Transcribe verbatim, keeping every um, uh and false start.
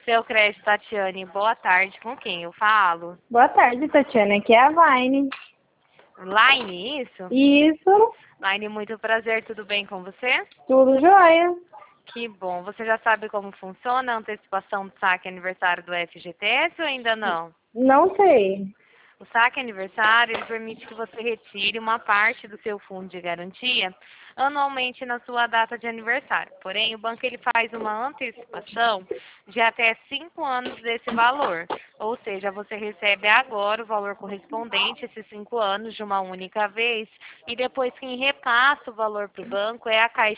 Seu crédito, Tatiane, boa tarde. Com quem eu falo? Boa tarde, Tatiana. Aqui é a Vaine. Line, isso? Isso, Line, muito prazer. Tudo bem com você? tudo jóia. Que bom. Você já sabe como funciona a antecipação do saque aniversário do F G T S ou ainda não? Não sei. O saque aniversário ele permite que você retire uma parte do seu fundo de garantia anualmente na sua data de aniversário. Porém, o banco ele faz uma antecipação de até cinco anos desse valor. Ou seja, você recebe agora o valor correspondente a esses cinco anos de uma única vez e depois quem repassa o valor para o banco é a Caixa